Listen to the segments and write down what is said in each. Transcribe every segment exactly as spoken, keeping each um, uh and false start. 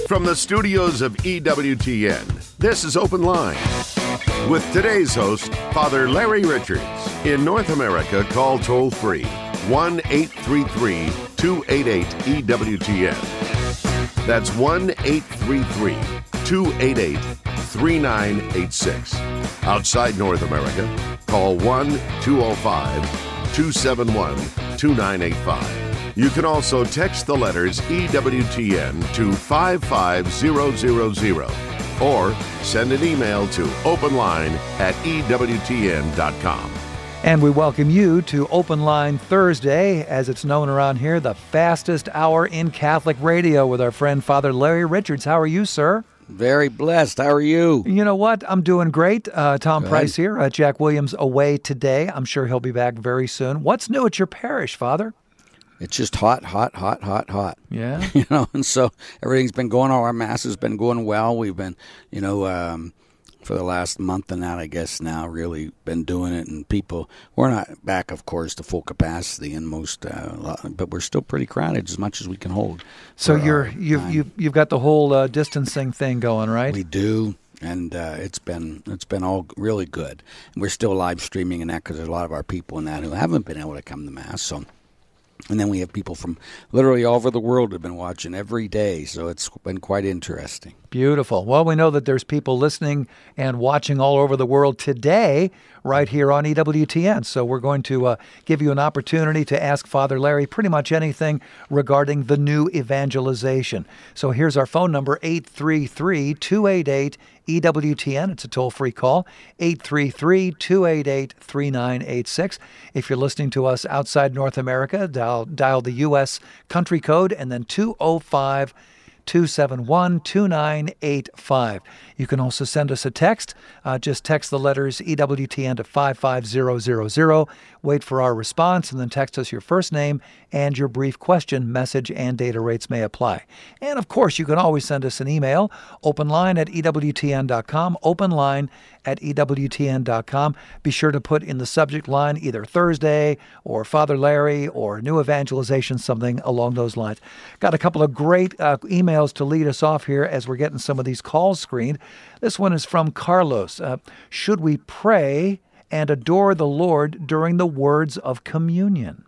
From the studios of E W T N, this is Open Line. With today's host, Father Larry Richards. In North America, call toll-free one eight three three, two eight eight, E W T N. That's one eight three three, two eight eight, three nine eight six. Outside North America, call one two zero five, two seven one, two nine eight five. You can also text the letters E W T N to five five zero zero zero or send an email to openline at E W T N dot com. And we welcome you to Open Line Thursday, as it's known around here, the fastest hour in Catholic radio with our friend Father Larry Richards. How are you, sir? Very blessed. How are you? You know what? I'm doing great. Uh, Tom Good. Price here. Uh, Jack Williams away today. I'm sure he'll be back very soon. What's new at your parish, Father? It's just hot, hot, hot, hot, hot. Yeah. You know, and so everything's been going, all our Mass has been going well. We've been, you know, um, for the last month and that, I guess now, really been doing it. And people, we're not back, of course, to full capacity in most, uh, but we're still pretty crowded as much as we can hold. So you're, you've, you've, you've got the whole uh, distancing thing going, right? We do. And uh, it's been it's been all really good. And we're still live streaming and that because there's a lot of our people in that who haven't been able to come to Mass. So. And then we have people from literally all over the world who have been watching every day, so it's been quite interesting. Beautiful. Well, we know that there's people listening and watching all over the world today right here on E W T N, so we're going to uh, give you an opportunity to ask Father Larry pretty much anything regarding the new evangelization. So here's our phone number, eight three three, two eight eight, E W T N. It's a toll-free call, eight three three, two eight eight, three nine eight six. If you're listening to us outside North America, dial, dial the U S country code and then two oh five, two seven one, two nine eight five. You can also send us a text. Uh, just text the letters E W T N to five five zero zero zero. Wait for our response and then text us your first name and your brief question. Message and data rates may apply. And of course, you can always send us an email, openline at E W T N dot com, openline at E W T N dot com. Be sure to put in the subject line either Thursday or Father Larry or new evangelization, something along those lines. Got a couple of great uh, emails to lead us off here as we're getting some of these calls screened. This one is from Carlos. Uh, should we pray and adore the Lord during the words of communion?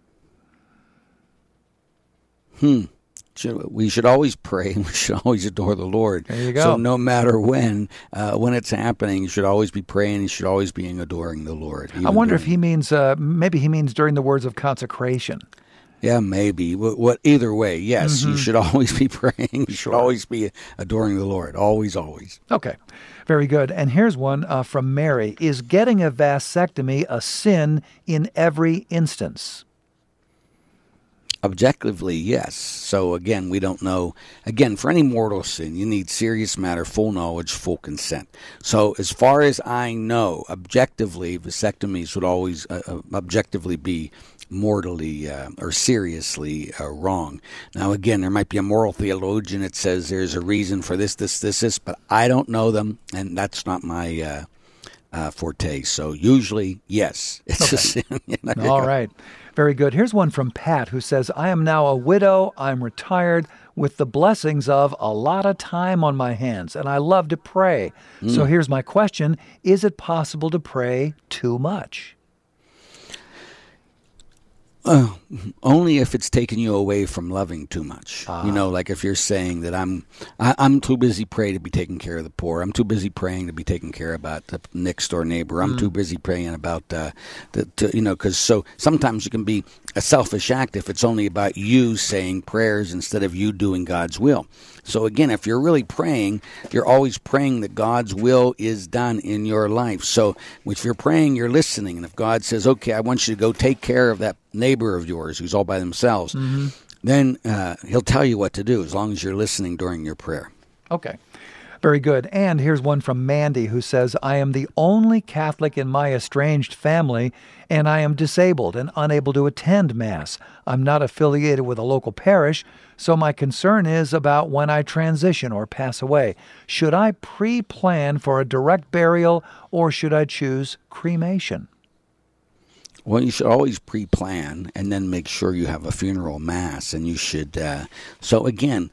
Hmm. Should, we should always pray and we should always adore the Lord. There you go. So no matter when, uh, when it's happening, you should always be praying. You should always be adoring the Lord. I wonder during, if he means, uh, maybe he means during the words of consecration. Yeah, maybe. What, what? Either way, yes, Mm-hmm. you should always be praying. You should Sure. always be adoring the Lord. Always, always. Okay, very good. And here's one uh, from Mary. Is getting a vasectomy a sin in every instance? Objectively, yes. So again, we don't know. Again, for any mortal sin, you need serious matter, full knowledge, full consent. So as far as I know, objectively, vasectomies would always uh, objectively be mortally uh, or seriously uh, wrong. Now, again, there might be a moral theologian that says there's a reason for this, this, this, this, but I don't know them, and that's not my uh, uh, forte. So usually, yes, it's Okay. a sin. You know? All right. Very good. Here's one from Pat who says, I am now a widow. I'm retired with the blessings of a lot of time on my hands, and I love to pray. Mm. So here's my question. Is it possible to pray too much? Uh, only if it's taking you away from loving too much. Ah. You know, like if you're saying that I'm I, I'm too busy praying to be taking care of the poor. I'm too busy praying to be taking care about the next door neighbor. I'm mm. too busy praying about, uh, the, to, you know, because so sometimes you can be a selfish act if it's only about you saying prayers instead of you doing God's will. So again, if you're really praying, you're always praying that God's will is done in your life. So if you're praying, you're listening. And if God says, okay, I want you to go take care of that neighbor of yours who's all by themselves, mm-hmm. then uh, he'll tell you what to do as long as you're listening during your prayer. Okay. Very good. And here's one from Mandy who says, I am the only Catholic in my estranged family, and I am disabled and unable to attend Mass. I'm not affiliated with a local parish, so my concern is about when I transition or pass away. Should I pre-plan for a direct burial, or should I choose cremation? Well, you should always pre-plan and then make sure you have a funeral mass, and you should. Uh, so again,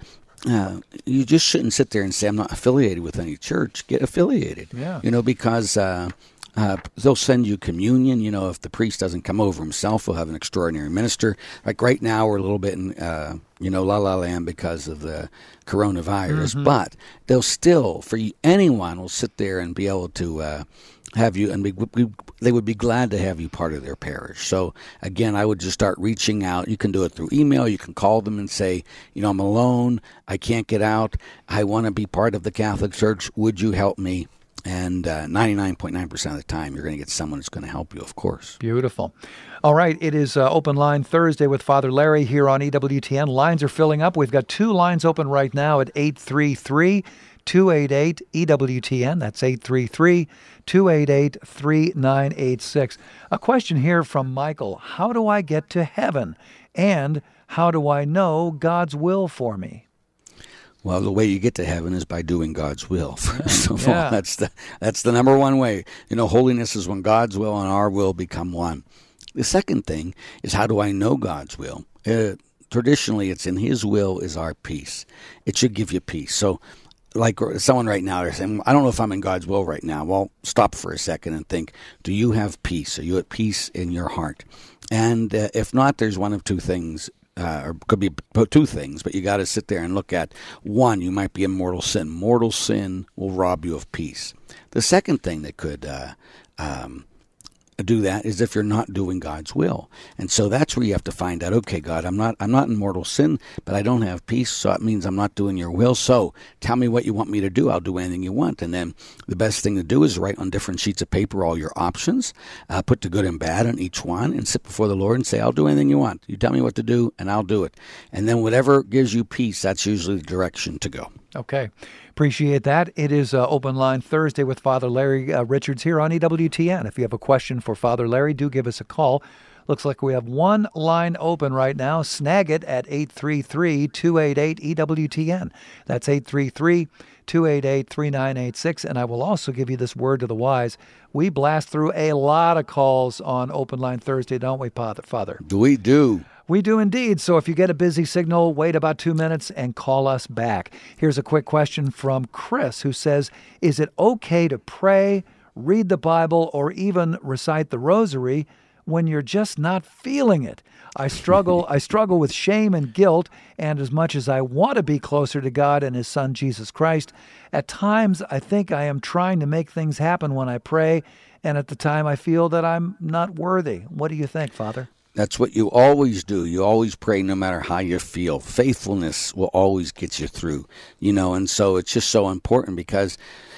uh, you just shouldn't sit there and say, I'm not affiliated with any church. Get affiliated. Yeah. You know, because uh, uh, they'll send you communion. You know, if the priest doesn't come over himself, we'll have an extraordinary minister. Like right now, we're a little bit in, uh, you know, la la land because of the coronavirus. Mm-hmm. But they'll still, for you, anyone will sit there and be able to uh, have you, and be, we, they would be glad to have you part of their parish. So again, I would just start reaching out. You can do it through email. You can call them and say, you know, I'm alone. I can't get out. I want to be part of the Catholic Church. Would you help me? And uh, ninety-nine point nine percent of the time, you're going to get someone who's going to help you, of course. Beautiful. All right, it is uh, Open Line Thursday with Father Larry here on E W T N. Lines are filling up. We've got two lines open right now at eight three three, two eight eight, E W T N. That's eight three three, two eight eight, three nine eight six. A question here from Michael. How do I get to heaven? And how do I know God's will for me? Well, the way you get to heaven is by doing God's will. First of Yeah. all, that's the that's the number one way. You know, holiness is when God's will and our will become one. The second thing is, how do I know God's will? Uh, traditionally, it's in His will is our peace. It should give you peace. So, like someone right now, they're saying, I don't know if I'm in God's will right now. Well, stop for a second and think, do you have peace? Are you at peace in your heart? And uh, if not, there's one of two things. Uh, or could be two things, but you got to sit there and look at one. You might be in mortal sin. Mortal sin will rob you of peace. The second thing that could uh, um, do that is if you're not doing God's will, and so that's where you have to find out. Okay, God, I'm not I'm not in mortal sin, but I don't have peace, so that means I'm not doing your will. So tell me what you want me to do. I'll do anything you want. And then the best thing to do is write on different sheets of paper all your options, uh, put the good and bad on each one, and sit before the Lord and say, I'll do anything you want. You tell me what to do, and I'll do it. And then whatever gives you peace, that's usually the direction to go. Okay. Appreciate that. It is uh, Open Line Thursday with Father Larry uh, Richards here on E W T N. If you have a question for Father Larry, do give us a call. Looks like we have one line open right now. Snag it at eight three three, two eight eight, E W T N. That's eight three three, two eight eight, three nine eight six. And I will also give you this word to the wise. We blast through a lot of calls on Open Line Thursday, don't we, Father? Do we do? We do indeed. So if you get a busy signal, wait about two minutes and call us back. Here's a quick question from Chris, who says, is it okay to pray, read the Bible, or even recite the rosary when you're just not feeling it? I struggle I struggle with shame and guilt, and as much as I want to be closer to God and His Son, Jesus Christ, at times I think I am trying to make things happen when I pray, and at the time I feel that I'm not worthy. What do you think, Father? That's what you always do. You always pray no matter how you feel. Faithfulness will always get you through, you know, and so it's just so important because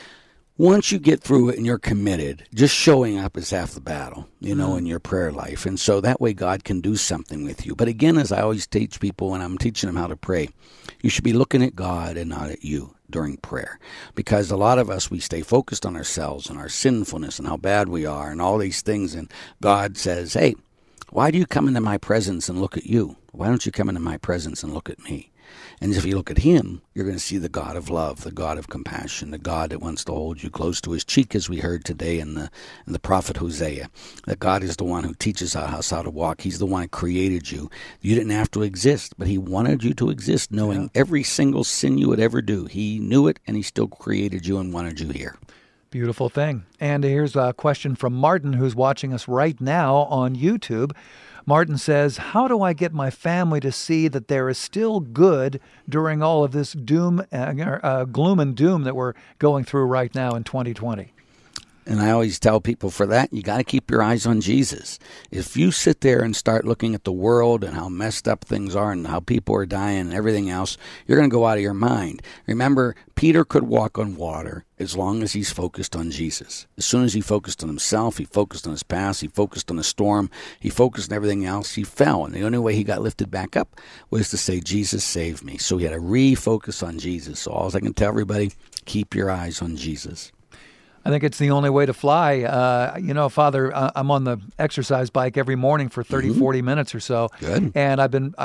once you get through it and you're committed, just showing up is half the battle, you know, mm. in your prayer life. And so that way God can do something with you. But again, as I always teach people when I'm teaching them how to pray, you should be looking at God and not at you during prayer. Because a lot of us, we stay focused on ourselves and our sinfulness and how bad we are and all these things. And God says, hey, why do you come into my presence and look at you? Why don't you come into my presence and look at me? And if you look at Him, you're going to see the God of love, the God of compassion, the God that wants to hold you close to His cheek, as we heard today in the in the prophet Hosea. That God is the one who teaches us how to walk. He's the one who created you. You didn't have to exist, but He wanted you to exist, knowing yeah. every single sin you would ever do. He knew it, and He still created you and wanted you here. Beautiful thing. And here's a question from Martin, who's watching us right now on YouTube. Martin says, how do I get my family to see that there is still good during all of this doom, uh, uh, gloom and doom that we're going through right now in twenty twenty? And I always tell people for that, you got to keep your eyes on Jesus. If you sit there and start looking at the world and how messed up things are and how people are dying and everything else, you're going to go out of your mind. Remember, Peter could walk on water as long as he's focused on Jesus. As soon as he focused on himself, he focused on his past, he focused on the storm, he focused on everything else, he fell. And the only way he got lifted back up was to say, Jesus, save me. So he had to refocus on Jesus. So all I can tell everybody, keep your eyes on Jesus. I think it's the only way to fly. Uh, you know, Father, uh, I'm on the exercise bike every morning for thirty, mm-hmm. forty minutes or so. Good. And I've been, I, I've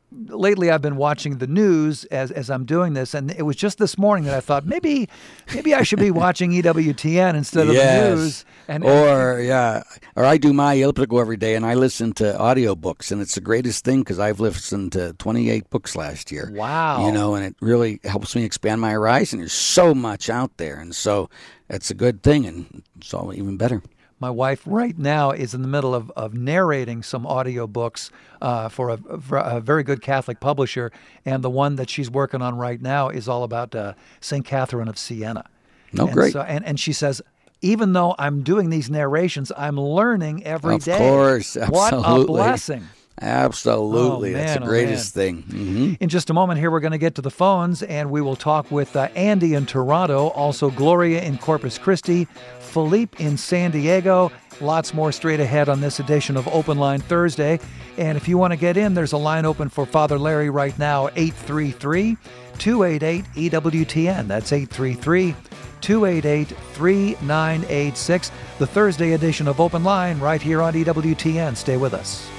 lately I've been watching the news as as I'm doing this, and it was just this morning that I thought maybe maybe I should be watching E W T N instead of yes. the news. And, or yeah, or I do my elliptical every day, and I listen to audiobooks, and it's the greatest thing because I've listened to twenty-eight books last year. Wow. You know, and it really helps me expand my horizon. There's so much out there, and so it's a good thing, and it's all even better. My wife right now is in the middle of, of narrating some audiobooks uh, for, a, for a very good Catholic publisher, and the one that she's working on right now is all about uh, Saint Catherine of Siena. Oh, and great. So, and, and she says, even though I'm doing these narrations, I'm learning every of day. Of course, absolutely. What a blessing. Absolutely. Oh, man, That's the oh, greatest man. thing. Mm-hmm. In just a moment here, we're going to get to the phones, and we will talk with uh, Andy in Toronto, also Gloria in Corpus Christi, Philippe in San Diego. Lots more straight ahead on this edition of Open Line Thursday. And if you want to get in, there's a line open for Father Larry right now, eight three three, two eight eight, E W T N. That's eight three three, two eight eight, three nine eight six. The Thursday edition of Open Line right here on E W T N. Stay with us.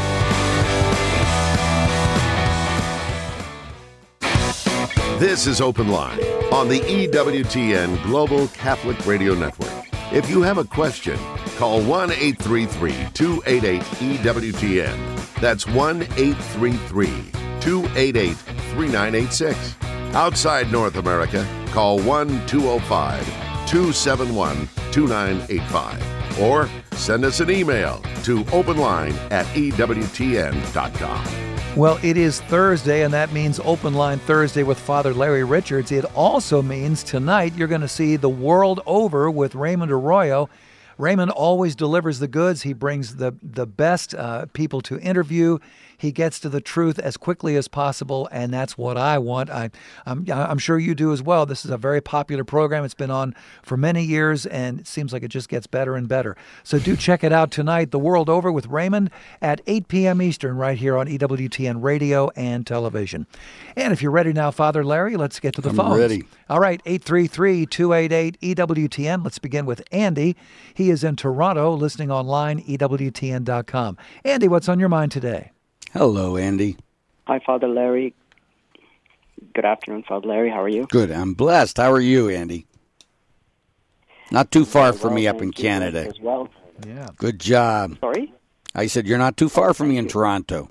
This is Open Line on the E W T N Global Catholic Radio Network. If you have a question, call one eight three three, two eight eight, E W T N. That's one eight three three, two eight eight, three nine eight six. Outside North America, call one two zero five, two seven one, two nine eight five. Or send us an email to openline at E W T N dot com. Well, it is Thursday, and that means Open Line Thursday with Father Larry Richards. It also means tonight you're going to see The World Over with Raymond Arroyo. Raymond always delivers the goods. He brings the, the best uh, people to interview. He gets to the truth as quickly as possible, and that's what I want. I, I'm, I'm sure you do as well. This is a very popular program. It's been on for many years, and it seems like it just gets better and better. So do check it out tonight, The World Over with Raymond at eight p.m. Eastern right here on E W T N Radio and Television. And if you're ready now, Father Larry, let's get to the I'm phones. ready. All right, eight three three, two eight eight, E W T N. Let's begin with Andy. He is in Toronto, listening online, E W T N dot com. Andy, what's on your mind today? Hello, Andy. Hi, Father Larry. Good afternoon, Father Larry. How are you? Good. I'm blessed. How are you, Andy? Not too far Very from well, me up in thank you, Canada. as well. Yeah. Good job. Sorry? I said you're not too far from me in Toronto.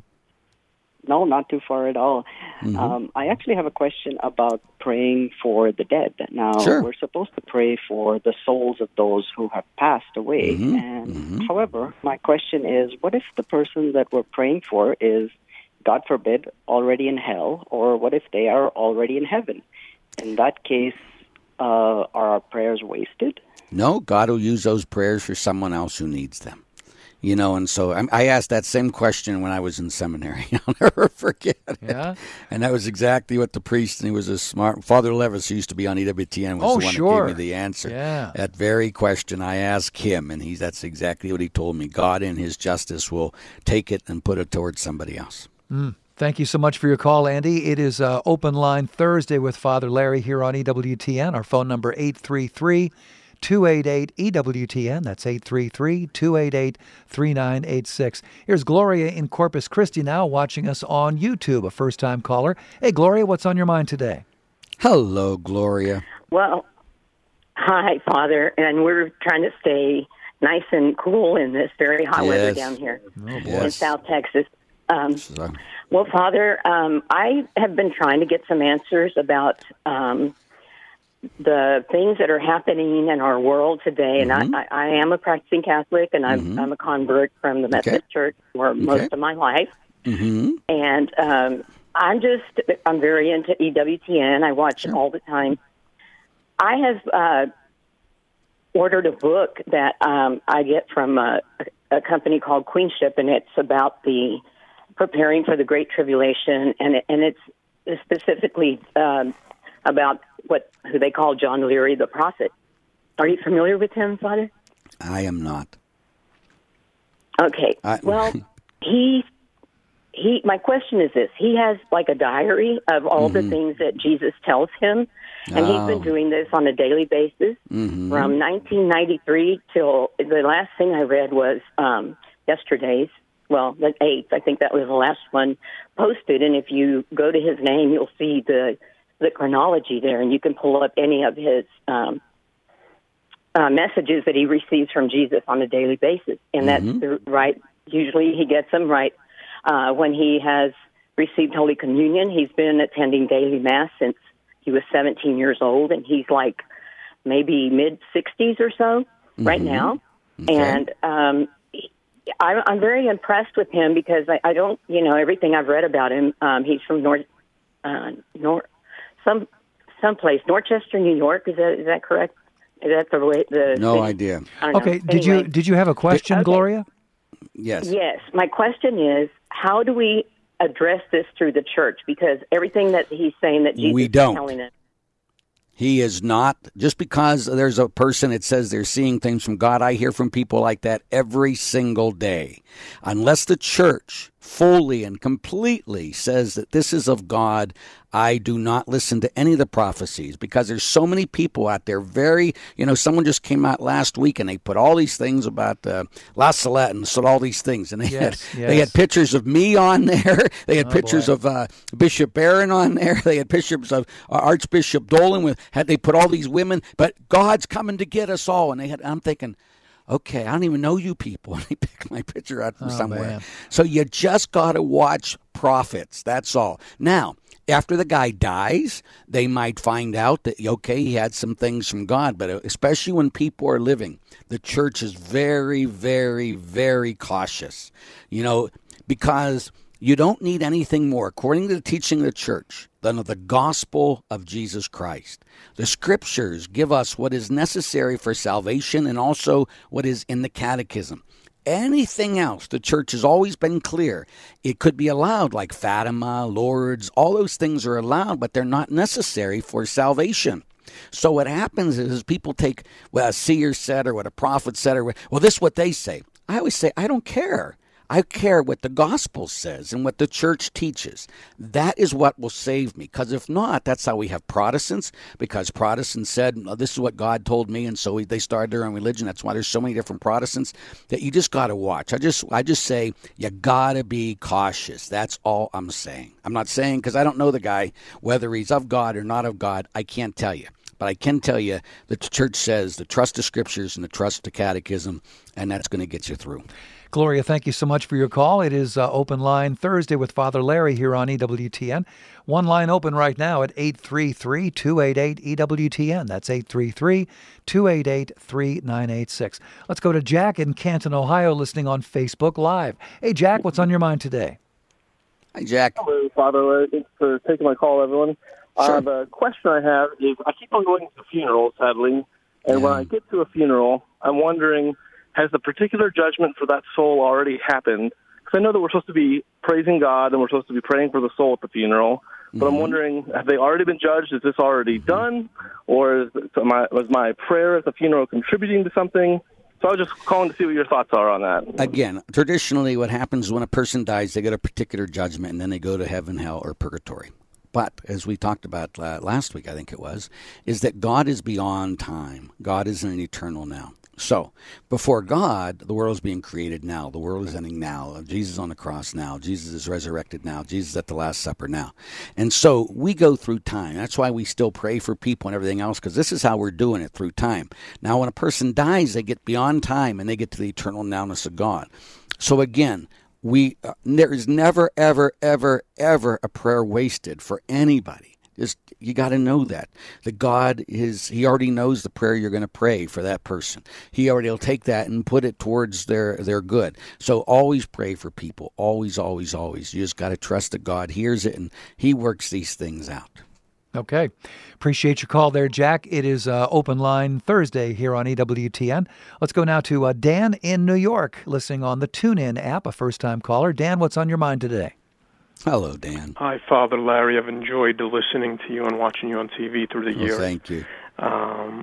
No, not too far at all. Mm-hmm. Um, I actually have a question about praying for the dead. Now, Sure. we're supposed to pray for the souls of those who have passed away. Mhm, And mhm. however, my question is, what if the person that we're praying for is, God forbid, already in hell, or what if they are already in heaven? In that case, uh, are our prayers wasted? No, God will use those prayers for someone else who needs them. You know, and so I, I asked that same question when I was in seminary. I'll never forget it. Yeah? And that was exactly what the priest, and he was a smart, Father Levis, who used to be on E W T N, was Oh, the one sure. that gave me the answer. Yeah. That very question I asked him, and he's that's exactly what he told me. God in his justice will take it and put it towards somebody else. Mm. Thank you so much for your call, Andy. It is uh, Open Line Thursday with Father Larry here on E W T N. Our phone number, eight three three, two eight eight, E W T N. That's eight three three, two eight eight, three nine eight six. Here's Gloria in Corpus Christi now watching us on YouTube, a first-time caller. Hey, Gloria, what's on your mind today? Hello, Gloria. Well, hi, Father, and we're trying to stay nice and cool in this very hot weather Yes. down here Oh, boy. in Yes. South Texas. Um, So, well, Father, um, I have been trying to get some answers about um, the things that are happening in our world today. And Mhm. I, I, I am a practicing Catholic, and I'm, Mhm. I'm a convert from the Methodist Church for most Okay. of my life. hmm And um, I'm just, I'm very into E W T N. I watch Sure. it all the time. I have uh, ordered a book that um, I get from a, a company called Queenship, and it's about the preparing for the Great Tribulation, and it, and it's specifically um, about what who they call John Leary, the prophet. Are you familiar with him, Father? I am not. Okay. I- Well, he he. My question is this: he has like a diary of all the things that Jesus tells him, and he's been Oh. doing this on a daily basis Mhm. from nineteen ninety-three till the last thing I read was um, yesterday's well, the eighth, I think that was the last one posted. And if you go to his name, you'll see the the chronology there, and you can pull up any of his um, uh, messages that he receives from Jesus on a daily basis. And Mm-hmm. that's the right. Usually, he gets them right uh, when he has received Holy Communion. He's been attending daily Mass since he was seventeen years old, and he's like maybe mid sixties or so mm-hmm. right now. Okay. And um, I, I'm very impressed with him because I, I don't, you know, everything I've read about him. Um, he's from North, uh, North, some, someplace, Dorchester, New York. Is that is that correct? Is that the way? The no the, idea. Okay. Know. Did Anyway. you did you have a question, Okay. Gloria? Yes. Yes. My question is, how do we address this through the church? Because everything that he's saying that Jesus We don't. is telling us. He is not, just because there's a person that says they're seeing things from God. I hear from people like that every single day. Unless the church fully and completely says that this is of God, I do not listen to any of the prophecies, because there's so many people out there. Very, you know, someone just came out last week and they put all these things about uh, La Salette and said all these things, and they Yes, had yes. they had pictures of me on there. They had Oh, pictures boy. of uh, Bishop Barron on there. They had pictures of uh, Archbishop Dolan. With had they put all these women, but God's coming to get us all. And they had. I'm thinking, okay, I don't even know you people. And they picked my picture out from Oh, somewhere. man. So you just got to watch prophets. That's all. Now, after the guy dies, they might find out that, okay, he had some things from God. But especially when people are living, the church is very, very, very cautious. You know, because you don't need anything more, according to the teaching of the church, than the gospel of Jesus Christ. The scriptures give us what is necessary for salvation and also what is in the catechism. Anything else, the church has always been clear. It could be allowed, like Fatima, Lourdes, all those things are allowed, but they're not necessary for salvation. So what happens is people take what a seer said or what a prophet said, or, well, this is what they say. I always say, I don't care. I care what the gospel says and what the church teaches. That is what will save me. Because if not, that's how we have Protestants. Because Protestants said, oh, this is what God told me, and so they started their own religion. That's why there's so many different Protestants that you just got to watch. I just I just say, you got to be cautious. That's all I'm saying. I'm not saying, because I don't know the guy, whether he's of God or not of God, I can't tell you. But I can tell you that the church says the trust the scriptures and the trust the catechism, and that's going to get you through. Gloria, thank you so much for your call. It is uh, Open Line Thursday with Father Larry here on E W T N. One line open right now at eight three three, two eight eight, E W T N. That's eight three three, two eight eight, three nine eight six. Let's go to Jack in Canton, Ohio, listening on Facebook Live. Hey, Jack, what's on your mind today? Hi, Jack. Hello, Father Larry. Thanks for taking my call, everyone. Sure. Uh, the question I have is, I keep on going to funerals, sadly, and Yeah. when I get to a funeral, I'm wondering, has the particular judgment for that soul already happened? Because I know that we're supposed to be praising God and we're supposed to be praying for the soul at the funeral, but Mm-hmm. I'm wondering, have they already been judged? Is this already done? Or is so my, was my prayer at the funeral contributing to something? So I was just calling to see what your thoughts are on that. Again, traditionally what happens when a person dies, they get a particular judgment, and then they go to heaven, hell, or purgatory. But as we talked about uh, last week, I think it was, is that God is beyond time. God is an eternal now. So before God, the world is being created now. The world is ending now. Jesus is on the cross now. Jesus is resurrected now. Jesus is at the Last Supper now. And so we go through time. That's why we still pray for people and everything else, because this is how we're doing it, through time. Now, when a person dies, they get beyond time and they get to the eternal nowness of God. So again, we uh, there is never, ever, ever, ever a prayer wasted for anybody. Just, you got to know that. That God is, He already knows the prayer you're going to pray for that person. He already will take that and put it towards their, their good. So always pray for people. Always, always, always. You just got to trust that God hears it and He works these things out. Okay. Appreciate your call there, Jack. It is uh, Open Line Thursday here on E W T N. Let's go now to uh, Dan in New York, listening on the TuneIn app, a first-time caller. Dan, what's on your mind today? Hello, Dan. Hi, Father Larry. I've enjoyed listening to you and watching you on T V through the Well, years. thank you. Um,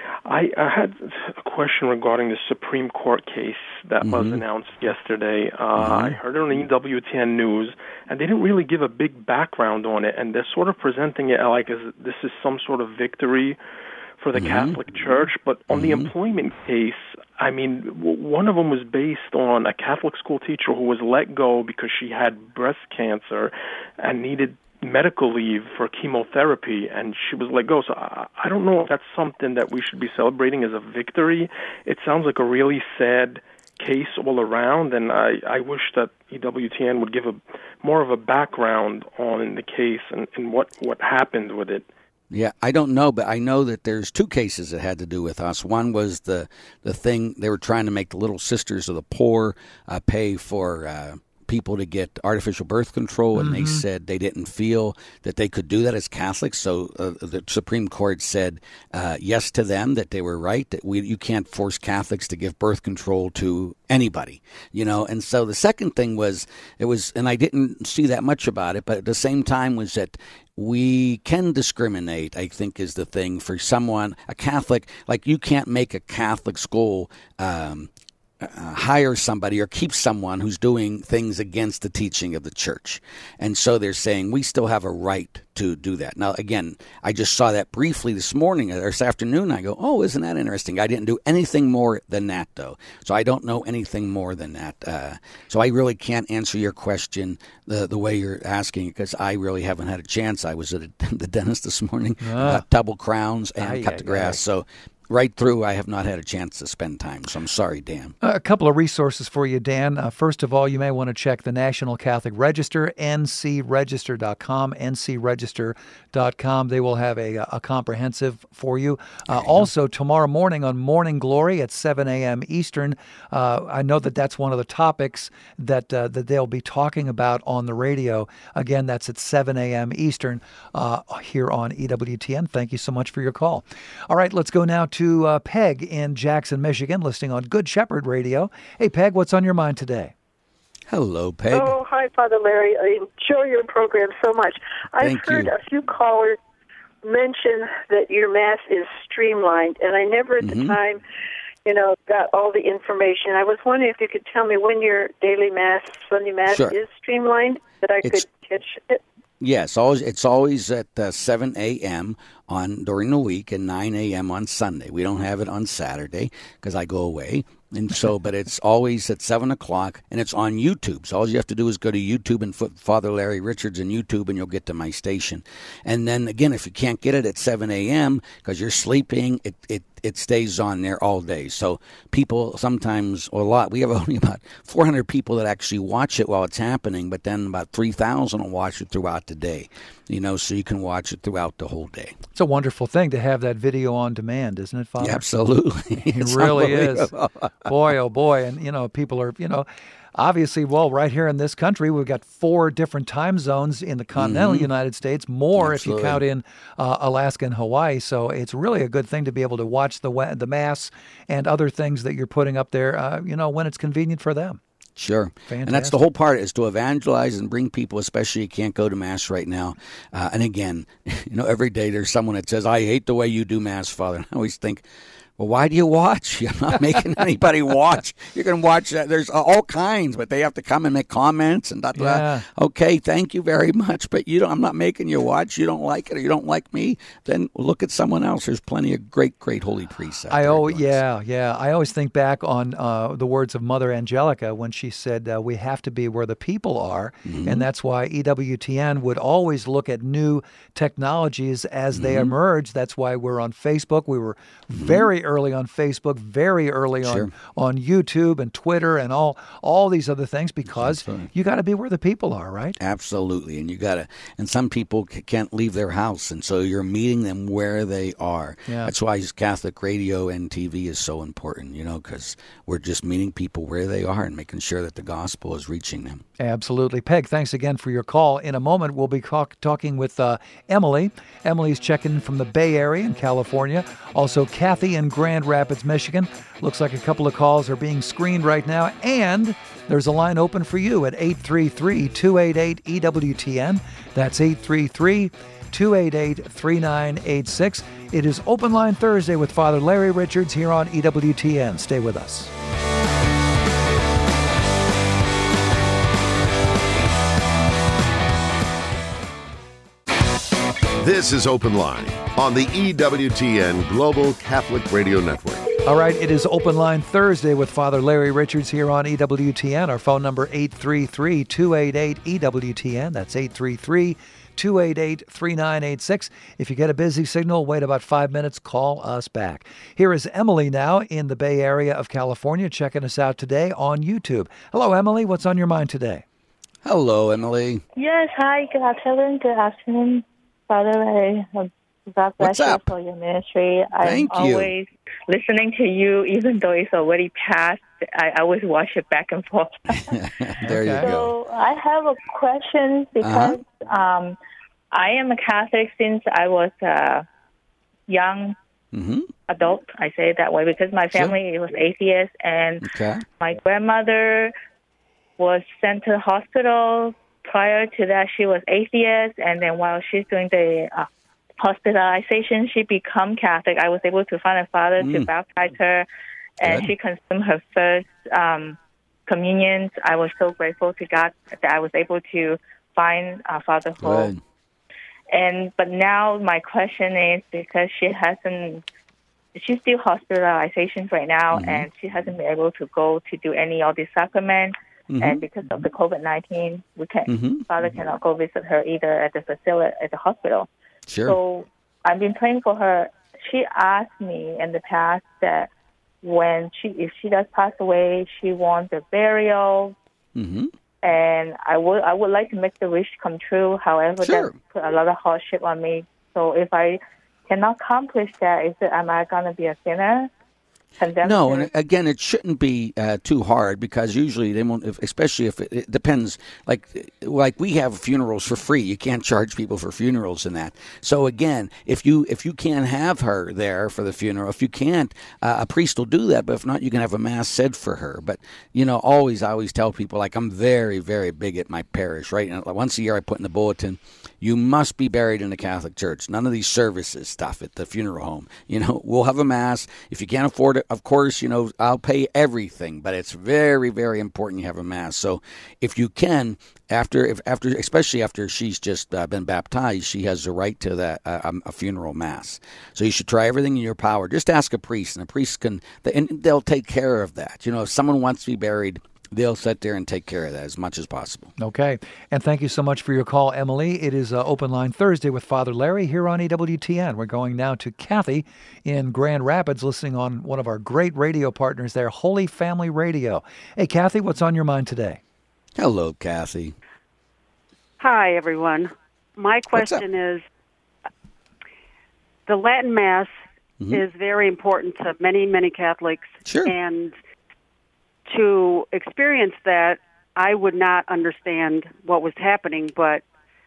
I, I had a question regarding the Supreme Court case that Mm-hmm. was announced yesterday. Uh, Mm-hmm. I heard it on E W T N News, and they didn't really give a big background on it, and they're sort of presenting it like as this is some sort of victory for the Mm-hmm. Catholic Church. But on the Mm-hmm. employment case, I mean, w- one of them was based on a Catholic school teacher who was let go because she had breast cancer and needed medical leave for chemotherapy, and she was let go. So I, I don't know if that's something that we should be celebrating as a victory. It sounds like a really sad case all around, and I, I wish that E W T N would give a more of a background on the case and, and what, what happened with it. Yeah, I don't know, but I know that there's two cases that had to do with us. One was the the thing they were trying to make the Little Sisters of the Poor uh, pay for uh, people to get artificial birth control, and mm-hmm. they said they didn't feel that they could do that as Catholics. So uh, the Supreme Court said uh, yes to them, that they were right, that we you can't force Catholics to give birth control to anybody, you know. And so the second thing was, it was, and I didn't see that much about it, but at the same time was that we can discriminate, I think, is the thing for someone, a Catholic, like you can't make a Catholic school um, uh, hire somebody or keep someone who's doing things against the teaching of the church. And so they're saying we still have a right to do that. Now, again, I just saw that briefly this morning or this afternoon. I go, oh, isn't that interesting? I didn't do anything more than that, though. So I don't know anything more than that. Uh, so I really can't answer your question the the way you're asking, because I really haven't had a chance. I was at a, the dentist this morning, Ah. got double crowns and Aye, cut aye, the grass. aye. So right through, I have not had a chance to spend time. So I'm sorry, Dan. A couple of resources for you, Dan. Uh, first of all, you may want to check the National Catholic Register, N C register dot com, N C register dot com. They will have a, a comprehensive for you. Uh, also, tomorrow morning on Morning Glory at seven a.m. Eastern, uh, I know that that's one of the topics that uh, that they'll be talking about on the radio. Again, that's at seven a.m. Eastern uh, here on E W T N. Thank you so much for your call. All right, let's go now to to uh, Peg in Jackson, Michigan, listening on Good Shepherd Radio. Hey, Peg, what's on your mind today? Hello, Peg. Oh, hi, Father Larry. I enjoy your program so much. I've Thank heard you. a few callers mention that your Mass is streamlined, and I never at Mm-hmm. the time, you know, got all the information. I was wondering if you could tell me when your daily Mass, Sunday Mass, Sure. is streamlined, that I It's- could catch it. Yes, always, it's always at uh, seven a.m. on during the week and nine a.m. on Sunday. We don't have it on Saturday because I go away. And so, but it's always at seven o'clock, and it's on YouTube. So all you have to do is go to YouTube and put Father Larry Richards on YouTube, and you'll get to my station. And then, again, if you can't get it at seven a.m. because you're sleeping, it, it, it stays on there all day. So people sometimes, or a lot, we have only about four hundred people that actually watch it while it's happening, but then about three thousand will watch it throughout the day. You know, so you can watch it throughout the whole day. It's a wonderful thing to have that video on demand, isn't it, Father? Yeah, absolutely. It It's really is. unbelievable. Boy, oh boy. And, you know, people are, you know, obviously, well, right here in this country, we've got four different time zones in the continental Mm-hmm. United States, more Absolutely. if you count in uh, Alaska and Hawaii. So it's really a good thing to be able to watch the wa- the Mass and other things that you're putting up there, uh, you know, when it's convenient for them. Sure. Fantastic. And that's the whole part, is to evangelize and bring people, especially you can't go to Mass right now. Uh, and again, you know, every day there's someone that says, I hate the way you do Mass, Father. And I always think, well, why do you watch? You're not making anybody watch. You can watch that. There's all kinds, but they have to come and make comments and da, da, da. Yeah. Okay, thank you very much, but you don't, I'm not making you watch. You don't like it or you don't like me, then look at someone else. There's plenty of great, great holy priests out I there oh doing yeah, yeah. I always think back on uh, the words of Mother Angelica when she said, uh, "We have to be where the people are," Mm-hmm. and that's why E W T N would always look at new technologies as Mm-hmm. they emerge. That's why we're on Facebook. We were very early on Facebook, very early on Sure. on YouTube and Twitter and all all these other things, because Absolutely. you got to be where the people are, right? Absolutely, and you gotta. And some people c- can't leave their house, and so you're meeting them where they are. Yeah. That's why Catholic radio and T V is so important, you know, because we're just meeting people where they are and making sure that the gospel is reaching them. Absolutely. Peg, thanks again for your call. In a moment, we'll be talk- talking with uh, Emily. Emily's checking in from the Bay Area in California. Also, Kathy in Grand Rapids, Michigan. Looks like a couple of calls are being screened right now. And there's a line open for you at eight three three, two eight eight, E W T N. That's eight three three, two eight eight, three nine eight six. It is Open Line Thursday with Father Larry Richards here on E W T N. Stay with us. This is Open Line on the E W T N Global Catholic Radio Network. All right, it is Open Line Thursday with Father Larry Richards here on E W T N. Our phone number eight three three, two eight eight, E W T N. That's eight three three, two eight eight, three nine eight six. If you get a busy signal, wait about five minutes, call us back. Here is Emily now in the Bay Area of California checking us out today on YouTube. Hello, Emily. What's on your mind today? Hello, Emily. Yes, hi. Good afternoon. Good afternoon, Father Larry. God bless What's you up? for your ministry. I'm Thank you. always listening to you, even though it's already past. I always watch it back and forth. There you Okay. go. So I have a question because um, I am a Catholic since I was a young Mm-hmm. adult. I say it that way because my family was atheist, and Okay. my grandmother was sent to the hospital. Prior to that, she was atheist, and then while she's doing the uh, hospitalization, she become Catholic. I was able to find a father to Mm. baptize her, and Good. she consumed her first um, communions. I was so grateful to God that I was able to find uh, Father Ho. Good. And but now my question is, because she hasn't, she's still hospitalizations right now, Mm-hmm. and she hasn't been able to go to do any of these sacraments. Mm-hmm. And because of the COVID nineteen, we can Mhm. Father cannot go visit her either at the facility at the hospital. Sure. So I've been praying for her. She asked me in the past that when she, if she does pass away, she wants a burial, Mm-hmm. and I would, I would like to make the wish come true. However, Sure. that put a lot of hardship on me. So if I cannot accomplish that, is it, am I going to be a sinner? Condemned No, to- and again, it shouldn't be uh, too hard because usually they won't. If, especially if it, it depends. Like, like we have funerals for free. You can't charge people for funerals and that. So again, if you if you can't have her there for the funeral, if you can't, uh, a priest will do that. But if not, you can have a mass said for her. But you know, always I always tell people, like, I'm very very big at my parish. Right, and once a year I put in the bulletin, you must be buried in the Catholic Church. None of these services stuff at the funeral home. You know, we'll have a mass. If you can't afford it, of course, you know, I'll pay everything. But it's very, very important you have a mass. So if you can, after, if after, especially after she's just uh, been baptized, she has the right to that uh, um, a funeral mass. So you should try everything in your power. Just ask a priest, and a priest can, and they'll take care of that. You know, if someone wants to be buried, they'll sit there and take care of that as much as possible. Okay. And thank you so much for your call, Emily. It is uh, Open Line Thursday with Father Larry here on E W T N. We're going now to Kathy in Grand Rapids, listening on one of our great radio partners there, Holy Family Radio. Hey, Kathy, what's on your mind today? Hello, Kathy. Hi, everyone. My What's up? question is, the Latin Mass Mhm. is very important to many, many Catholics. Sure. And to experience that, I would not understand what was happening, but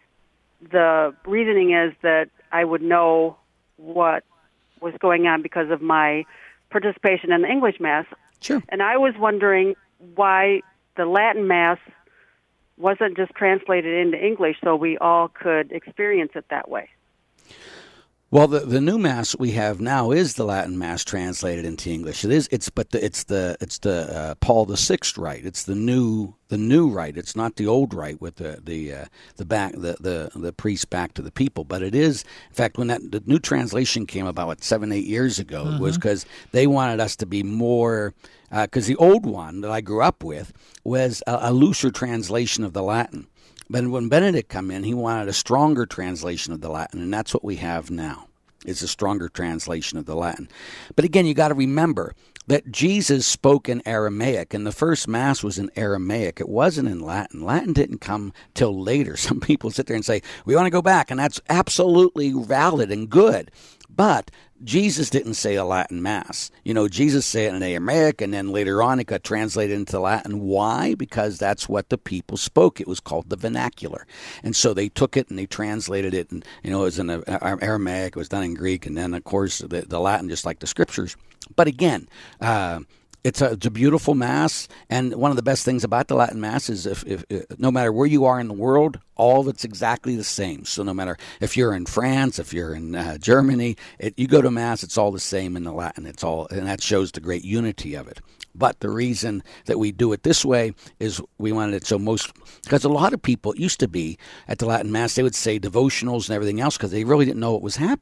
the reasoning is that I would know what was going on because of my participation in the English Mass. Sure. And I was wondering why the Latin Mass wasn't just translated into English so we all could experience it that way. Well, the, the new mass we have now is the Latin Mass translated into English. It is. It's but the, it's the it's the uh, Paul the Sixth rite. It's the new the new rite. It's not the old rite with the the uh, the back the, the the priest back to the people. But it is. In fact, when that the new translation came about what, seven eight years ago, it was because they wanted us to be more. Because uh, the old one that I grew up with was a, a looser translation of the Latin. But when Benedict came in, he wanted a stronger translation of the Latin, and that's what we have now. It's a stronger translation of the Latin. But again, you got to remember that Jesus spoke in Aramaic, and the first Mass was in Aramaic. It wasn't in Latin. Latin didn't come till later. Some people sit there and say, we want to go back, and that's absolutely valid and good. But Jesus didn't say a Latin Mass. You know, Jesus said it in Aramaic, and then later on it got translated into Latin. Why? Because that's what the people spoke. It was called the vernacular. And so they took it and they translated it, and, you know, it was in Aramaic, it was done in Greek, and then, of course, the, the Latin, just like the Scriptures. But again, uh, It's a, it's a beautiful Mass, and one of the best things about the Latin Mass is if, if, if no matter where you are in the world, all of it's exactly the same. So no matter if you're in France, if you're in uh, Germany, it, you go to Mass, it's all the same in the Latin. It's all, and that shows the great unity of it. But the reason that we do it this way is we wanted it so most, because a lot of people, it used to be at the Latin Mass, they would say devotionals and everything else because they really didn't know what was happening.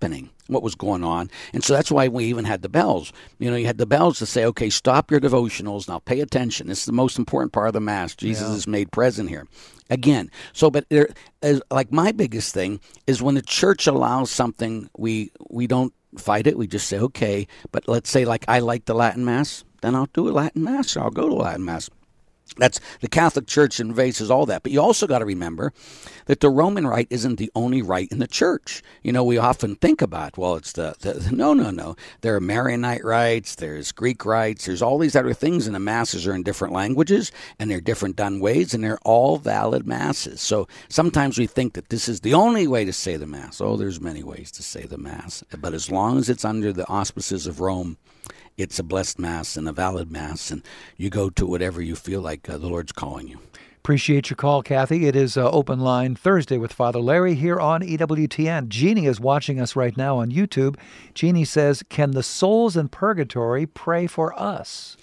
what was going on. And so that's why we even had the bells. You know, you had the bells to say, okay, stop your devotionals, now pay attention. This is the most important part of the Mass. Jesus Yeah. is made present here. Again, so, but there, as, like my biggest thing is when the church allows something, we we don't fight it. We just say, okay, but let's say like I like the Latin Mass, then I'll do a Latin Mass, or I'll go to a Latin Mass. That's the Catholic Church embraces all that. But you also got to remember that the Roman rite isn't the only rite in the church. You know, we often think about, well, it's the, the no, no, no. There are Maronite rites, there's Greek rites, there's all these other things, and the masses are in different languages, and they're different done ways, and they're all valid masses. So sometimes we think that this is the only way to say the Mass. Oh, there's many ways to say the Mass. But as long as it's under the auspices of Rome, it's a blessed Mass and a valid Mass, and you go to whatever you feel like uh, the Lord's calling you. Appreciate your call, Kathy. It is uh, Open Line Thursday with Father Larry here on E W T N. Jeannie is watching us right now on YouTube. Jeannie says, can the souls in purgatory pray for us?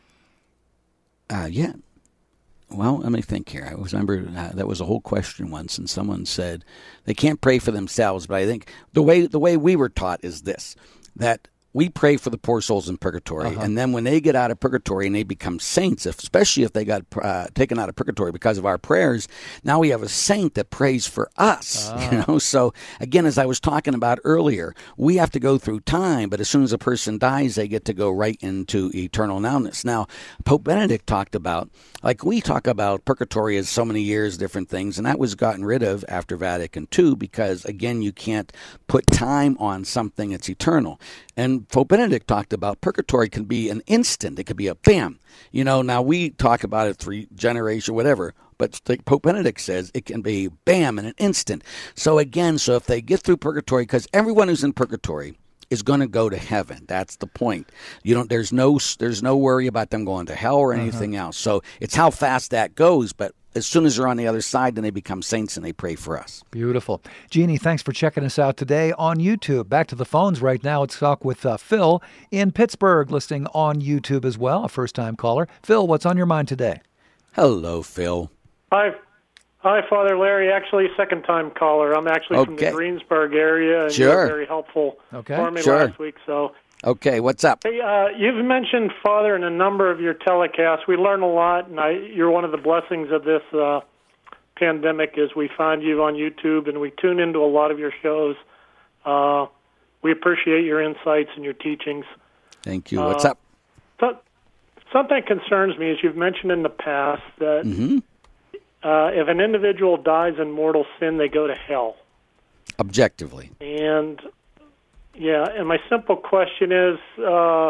Uh, yeah. Well, let me think here. I remember uh, that was a whole question once, and someone said they can't pray for themselves, but I think the way the way we were taught is this, that we pray for the poor souls in purgatory, uh-huh. and then when they get out of purgatory and they become saints, if, especially if they got uh, taken out of purgatory because of our prayers, now we have a saint that prays for us. Ah. You know, so again, as I was talking about earlier, we have to go through time, but as soon as a person dies, they get to go right into eternal nowness. Now, Pope Benedict talked about, like we talk about purgatory as so many years, different things, and that was gotten rid of after Vatican Two because, again, you can't put time on something that's eternal. And Pope Benedict talked about purgatory can be an instant. It could be a bam. You know, now we talk about it three generation, whatever. But Pope Benedict says it can be bam in an instant. So again, so if they get through purgatory, because everyone who's in purgatory is going to go to heaven. That's the point. You don't. There's no. There's no worry about them going to hell or anything uh-huh. else. So it's how fast that goes. But as soon as they're on the other side, then they become saints and they pray for us. Beautiful. Jeannie, thanks for checking us out today on YouTube. Back to the phones right now. Let's talk with uh, Phil in Pittsburgh, listening on YouTube as well, a first-time caller. Phil, what's on your mind today? Hello, Phil. Hi. Hi, Father Larry. Actually, second-time caller. I'm actually okay. from the Greensburg area, and sure. you were very helpful okay. for me sure. last week. So, okay, what's up? Hey, uh, you've mentioned Father in a number of your telecasts. We learn a lot, and I, you're one of the blessings of this uh, pandemic is we find you on YouTube, and we tune into a lot of your shows. Uh, we appreciate your insights and your teachings. Thank you. What's uh, up? So, something concerns me is you've mentioned in the past that mm-hmm. uh, if an individual dies in mortal sin, they go to hell. Objectively. And, yeah, and my simple question is, uh,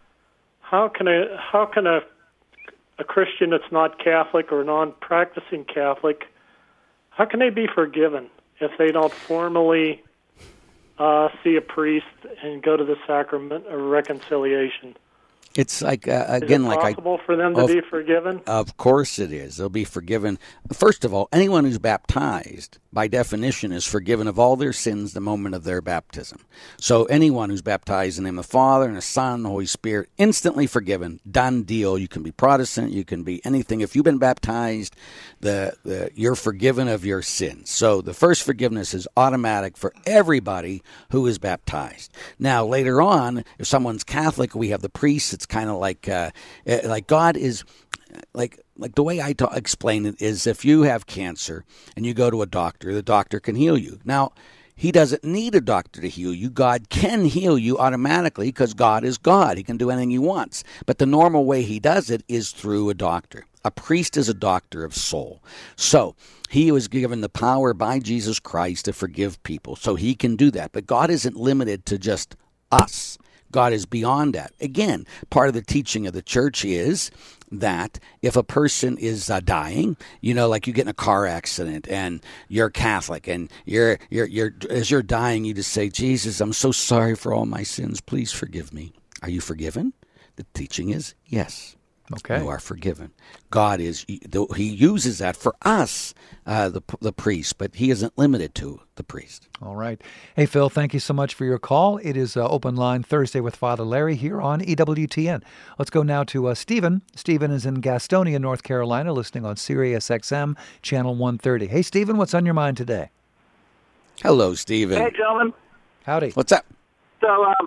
how can a how can a a Christian that's not Catholic or non-practicing Catholic, how can they be forgiven if they don't formally uh, see a priest and go to the sacrament of reconciliation? It's like, uh, again, is it like I... possible for them to of, be forgiven? Of course it is. They'll be forgiven. First of all, anyone who's baptized, by definition, is forgiven of all their sins the moment of their baptism. So anyone who's baptized in the name of the Father and the Son and the Holy Spirit, instantly forgiven. Done deal. You can be Protestant. You can be anything. If you've been baptized, the, the you're forgiven of your sins. So the first forgiveness is automatic for everybody who is baptized. Now, later on, if someone's Catholic, we have the priests. It's kind of like uh, like God is like like the way I ta- explain it is if you have cancer and you go to a doctor, the doctor can heal you. Now, he doesn't need a doctor to heal you. God can heal you automatically because God is God. He can do anything he wants. But the normal way he does it is through a doctor. A priest is a doctor of soul. So he was given the power by Jesus Christ to forgive people. So he can do that. But God isn't limited to just us. God is beyond that. Again, part of the teaching of the church is that if a person is uh, dying, you know, like you get in a car accident and you're Catholic and you're, you're, you're, as you're dying, you just say, Jesus, I'm so sorry for all my sins. Please forgive me. Are you forgiven? The teaching is yes. Okay. You are forgiven. God is, he uses that for us, uh, the the priest, but he isn't limited to the priest. All right. Hey, Phil, thank you so much for your call. It is uh, Open Line Thursday with Father Larry here on E W T N. Let's go now to uh, Stephen. Stephen is in Gastonia, North Carolina, listening on Sirius X M, Channel one thirty. Hey, Stephen, what's on your mind today? Hello, Stephen. Hey, gentlemen. Howdy. What's up? So um,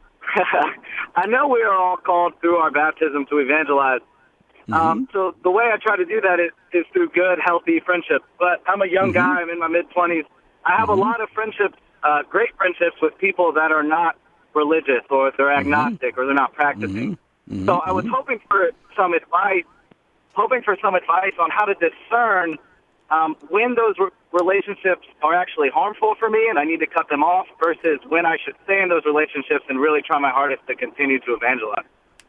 I know we are all called through our baptism to evangelize. Mm-hmm. Um, so the way I try to do that is, is through good, healthy friendships. But I'm a young mm-hmm. guy. I'm in my mid-twenties. I have mm-hmm. a lot of friendships, uh, great friendships with people that are not religious or they're agnostic mm-hmm. or they're not practicing. Mm-hmm. Mm-hmm. So I was hoping for some advice, hoping for some advice on how to discern um, when those re- relationships are actually harmful for me and I need to cut them off versus when I should stay in those relationships and really try my hardest to continue to evangelize.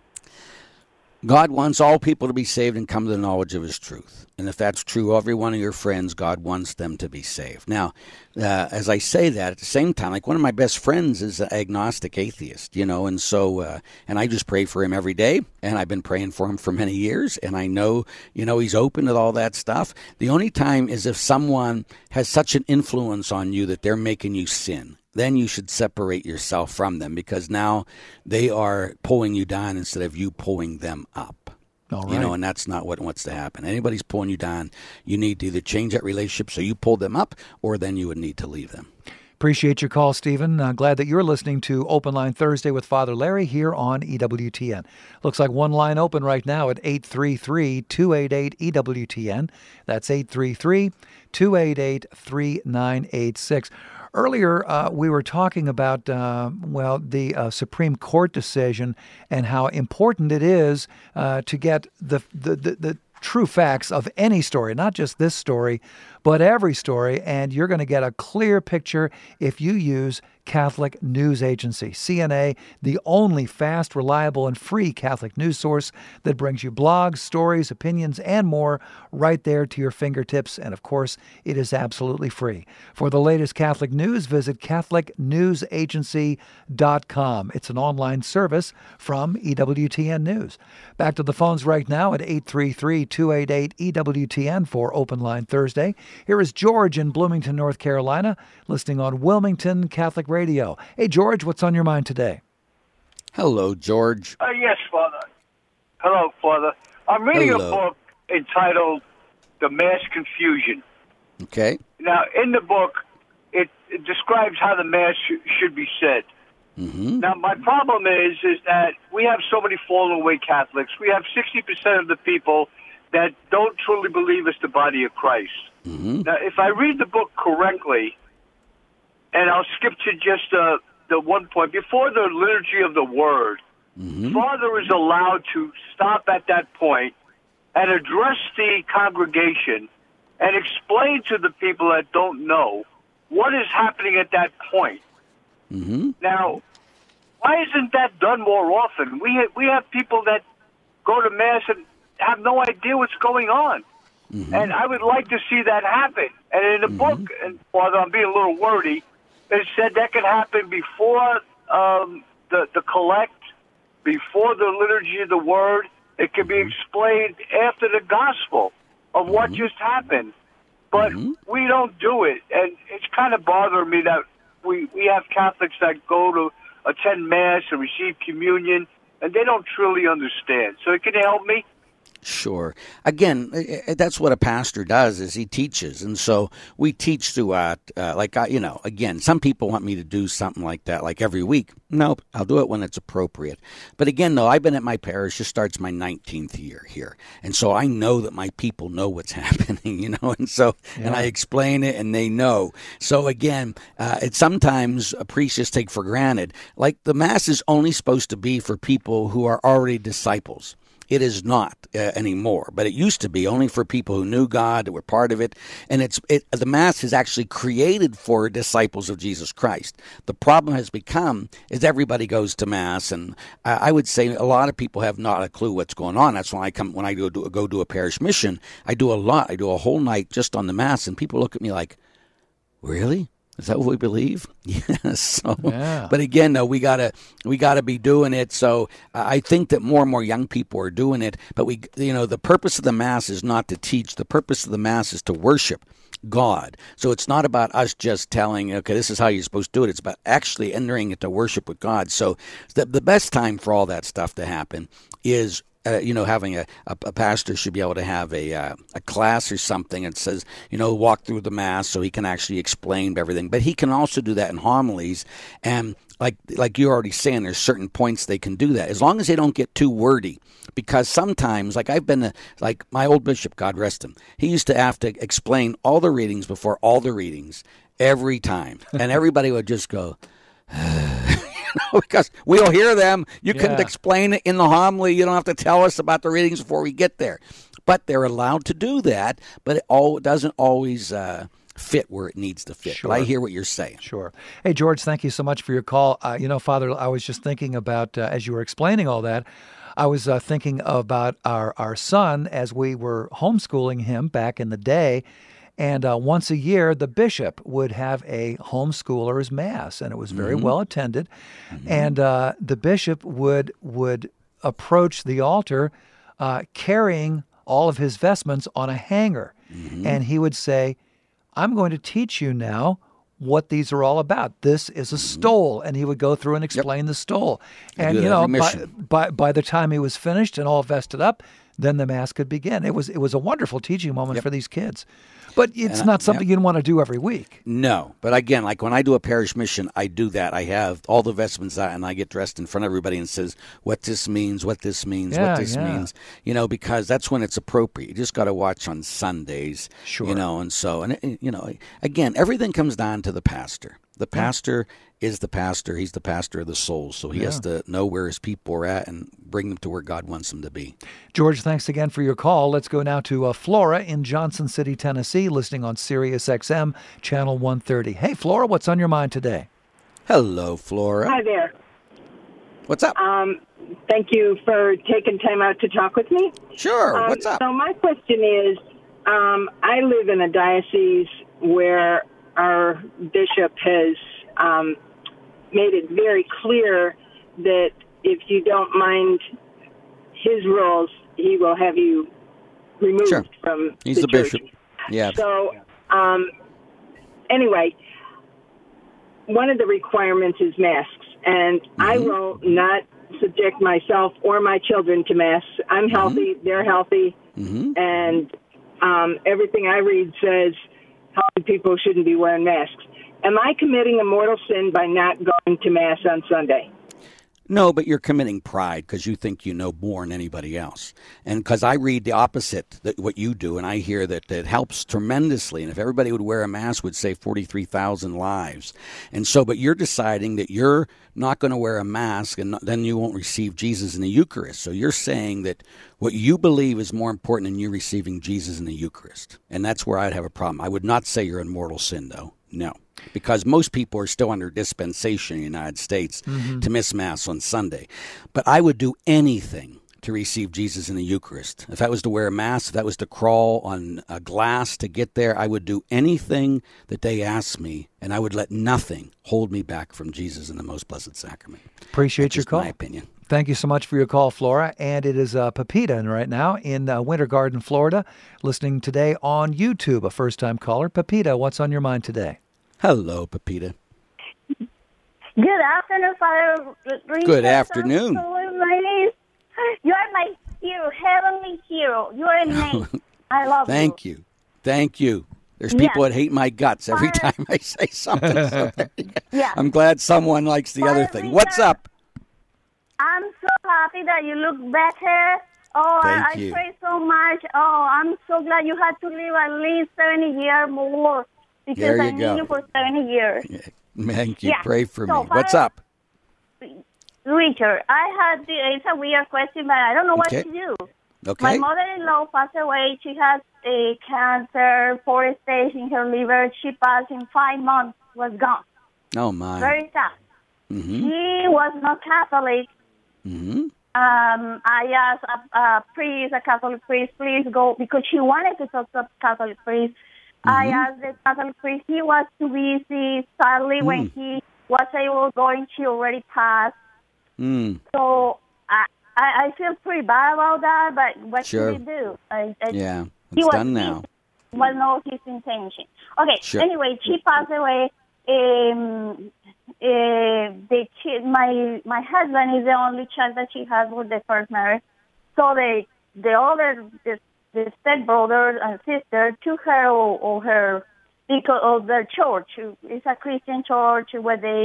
God wants all people to be saved and come to the knowledge of his truth. And if that's true, every one of your friends, God wants them to be saved. Now, uh, as I say that, at the same time, like one of my best friends is an agnostic atheist, you know, and so, uh, and I just pray for him every day, and I've been praying for him for many years, and I know, you know, he's open to all that stuff. The only time is if someone has such an influence on you that they're making you sin. Then you should separate yourself from them because now they are pulling you down instead of you pulling them up. All right. You know, and that's not what wants to happen. Anybody's pulling you down, you need to either change that relationship so you pull them up or then you would need to leave them. Appreciate your call, Stephen. Uh, glad that you're listening to Open Line Thursday with Father Larry here on E W T N. Looks like one line open right now at eight three three, two eight eight, E W T N. That's eight three three, two eight eight, three nine eight six. Earlier, uh, we were talking about, uh, well, the uh, Supreme Court decision and how important it is uh, to get the, the, the, the true facts of any story, not just this story, but every story. And you're going to get a clear picture if you use Catholic News Agency, C N A, the only fast, reliable, and free Catholic news source that brings you blogs, stories, opinions, and more right there to your fingertips. And of course, it is absolutely free. For the latest Catholic news, visit Catholic News Agency dot com. It's an online service from E W T N News. Back to the phones right now at eight three three, two eight eight, E W T N for Open Line Thursday. Here is George in Bloomington, North Carolina, listening on Wilmington Catholic Radio. Hey, George, what's on your mind today? Hello, George. Uh, yes, Father. Hello, Father. I'm reading Hello. a book entitled The Mass Confusion. Okay. Now, in the book, it, it describes how the Mass sh- should be said. Mm-hmm. Now, my problem is is that we have so many fallen away Catholics. We have sixty percent of the people that don't truly believe it's the body of Christ. Mm-hmm. Now, if I read the book correctly, and I'll skip to just uh, the one point, before the liturgy of the Word, mm-hmm. Father is allowed to stop at that point and address the congregation and explain to the people that don't know what is happening at that point. Mm-hmm. Now, why isn't that done more often? We ha- we have people that go to Mass and have no idea what's going on. Mm-hmm. And I would like to see that happen. And in the mm-hmm. book, and Father, I'm being a little wordy, it said that could happen before um, the, the collect, before the liturgy of the Word. It can be explained after the gospel of what mm-hmm. just happened. But mm-hmm. we don't do it. And it's kind of bothering me that we, we have Catholics that go to attend Mass and receive communion, and they don't truly understand. So can you help me? Sure. Again, that's what a pastor does, is he teaches. And so we teach throughout, uh, like, I, you know, again, some people want me to do something like that, like every week. Nope, I'll do it when it's appropriate. But again, though, I've been at my parish, it starts my nineteenth year here. And so I know that my people know what's happening, you know, and so, yeah. and I explain it and they know. So again, uh, it's sometimes a priest just take for granted, like the Mass is only supposed to be for people who are already disciples. It is not uh, anymore, but it used to be only for people who knew God, that were part of it. And it's it, the Mass is actually created for disciples of Jesus Christ. The problem has become is everybody goes to Mass, and uh, I would say a lot of people have not a clue what's going on. That's when I come when I go do, go do a parish mission. I do a lot. I do a whole night just on the Mass, and people look at me like, "Really? Is that what we believe?" Yes. So, yeah. But again, though, we gotta we gotta be doing it. So uh, I think that more and more young people are doing it. But we, you know, the purpose of the Mass is not to teach. The purpose of the Mass is to worship God. So it's not about us just telling, okay, this is how you're supposed to do it. It's about actually entering into worship with God. So the the best time for all that stuff to happen is. Uh, you know, having a, a, a pastor should be able to have a uh, a class or something that says, you know, walk through the Mass so he can actually explain everything. But he can also do that in homilies. And like like you're already saying, there's certain points they can do that, as long as they don't get too wordy. Because sometimes, like I've been, a, like my old bishop, God rest him, he used to have to explain all the readings before all the readings every time. And everybody would just go, because we'll hear them. You Yeah. can explain it in the homily. You don't have to tell us about the readings before we get there. But they're allowed to do that, but it all it doesn't always uh, fit where it needs to fit. Sure. But I hear what you're saying. Sure. Hey, George, thank you so much for your call. Uh, you know, Father, I was just thinking about, uh, as you were explaining all that, I was uh, thinking about our, our son as we were homeschooling him back in the day. And uh, once a year, the bishop would have a homeschooler's mass, and it was very Mhm. well attended. And uh, the bishop would would approach the altar uh, carrying all of his vestments on a hanger. And he would say, I'm going to teach you now what these are all about. This is a stole. And he would go through and explain the stole. I And, do you that know, every by, mission. by, by the time he was finished and all vested up, then the Mass could begin. It was it was a wonderful teaching moment for these kids. But it's And I- not something yep. you want to do every week. No, but again, like when I do a parish mission, I do that. I have all the vestments out, and I get dressed in front of everybody and says what this means, what this means, Yeah, what this yeah. means. You know, because that's when it's appropriate. You just got to watch on Sundays. Sure. You know, and so and it- you know, again, everything comes down to the pastor. The pastor is the pastor. He's the pastor of the souls, so he has Yeah. to know where his people are at and bring them to where God wants them to be. George, thanks again for your call. Let's go now to uh, Flora in Johnson City, Tennessee, listening on Sirius X M, channel one thirty. Hey, Flora, what's on your mind today? Hello, Flora. Hi there. What's up? Um, thank you for taking time out to talk with me. Sure. Um, What's up? So my question is, um, I live in a diocese where our bishop has um, made it very clear that if you don't mind his rules, he will have you removed Sure. from He's the the church. bishop. Yeah. So, um, anyway, one of the requirements is masks, and I will not subject myself or my children to masks. I'm healthy; they're healthy, Mm-hmm. and um, everything I read says healthy people shouldn't be wearing masks. Am I committing a mortal sin by not going to mass on Sunday? No, but you're committing pride because you think you know more than anybody else. And because I read the opposite, that what you do, and I hear that it helps tremendously. And if everybody would wear a mask, would save forty-three thousand lives. And so, but you're deciding that you're not going to wear a mask, and not- then you won't receive Jesus in the Eucharist. So you're saying that what you believe is more important than you receiving Jesus in the Eucharist. And that's where I'd have a problem. I would not say you're in mortal sin, though. No. Because most people are still under dispensation in the United States Mhm. to miss Mass on Sunday. But I would do anything to receive Jesus in the Eucharist. If that was to wear a mask, if that was to crawl on a glass to get there, I would do anything that they asked me, and I would let nothing hold me back from Jesus in the Most Blessed Sacrament. Appreciate That's your just call. my opinion. Thank you so much for your call, Flora. And it is uh, Pepita right now in uh, Winter Garden, Florida, listening today on YouTube. A first-time caller. Pepita, what's on your mind today? Hello, Pepita. Good afternoon, Father Richard. Good afternoon. Ladies. You are my hero, heavenly hero. You are amazing. I love you. Thank you. Thank you. There's Yes. people that hate my guts every time I say something. So Yeah. I'm glad someone likes the other thing. What's up? I'm so happy that you look better. Oh, Thank I, I you. pray so much. Oh, I'm so glad you had to live at least seventy years more because There you I knew go. you for seventy years. Thank you. Yeah. Pray for So, me. What's Father- up? Richard, I had the, it's a weird question, but I don't know what Okay. to do. Okay. My mother-in-law passed away. She has a cancer, fourth stage in her liver. She passed in five months, was gone. Oh, my. Very sad. Mm-hmm. She was not Catholic. Mm-hmm. Um, I asked a, a priest, a Catholic priest, please go, because she wanted to talk to a Catholic priest. I Mhm. asked the Catholic priest. He was too busy. Sadly, when Mm. he was able to go, she already passed. Mm. So I, I, I feel pretty bad about that, but what Sure. should we do? I, I, Yeah. he It's was done now. well, no, his intention. Okay. Sure. Anyway, she passed away. Um, uh, the chi- my my husband is the only child that she has with the first marriage. So the the other the, the step brother and sister took her or, or her because of their church. It's a Christian church where they